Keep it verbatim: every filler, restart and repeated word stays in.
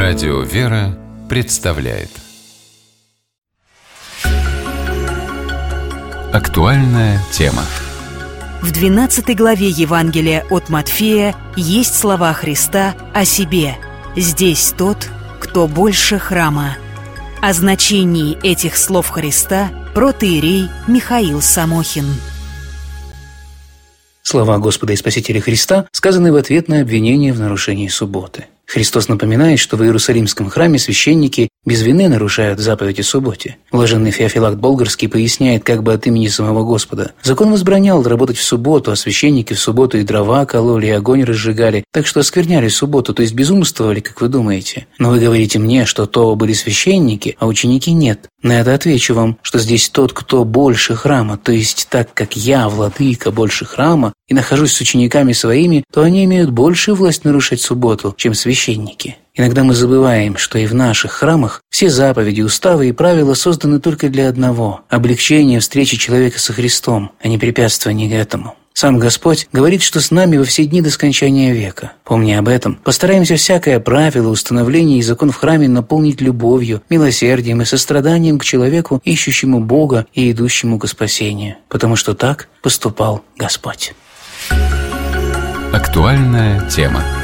Радио «Вера» представляет актуальная тема. В двенадцатой главе Евангелия от Матфея есть слова Христа о себе: «Здесь тот, кто больше храма». О значении этих слов Христа протоиерей Михаил Самохин. Слова Господа и Спасителя Христа сказаны в ответ на обвинение в нарушении субботы. Христос напоминает, что в Иерусалимском храме священники без вины нарушают заповедь о субботе. Блаженный Феофилакт Болгарский поясняет как бы от имени самого Господа: «Закон возбранял работать в субботу, а священники в субботу и дрова кололи, и огонь разжигали, так что оскверняли субботу, то есть безумствовали, как вы думаете. Но вы говорите мне, что то были священники, а ученики нет. На это отвечу вам, что здесь тот, кто больше храма, то есть так как я, владыка, больше храма, и нахожусь с учениками своими, то они имеют большую власть нарушать субботу, чем священники». Иногда мы забываем, что и в наших храмах все заповеди, уставы и правила созданы только для одного – облегчения встречи человека со Христом, а не препятствования этому. Сам Господь говорит, что с нами во все дни до скончания века. Помня об этом, постараемся всякое правило, установление и закон в храме наполнить любовью, милосердием и состраданием к человеку, ищущему Бога и идущему к спасению, потому что так поступал Господь. Актуальная тема.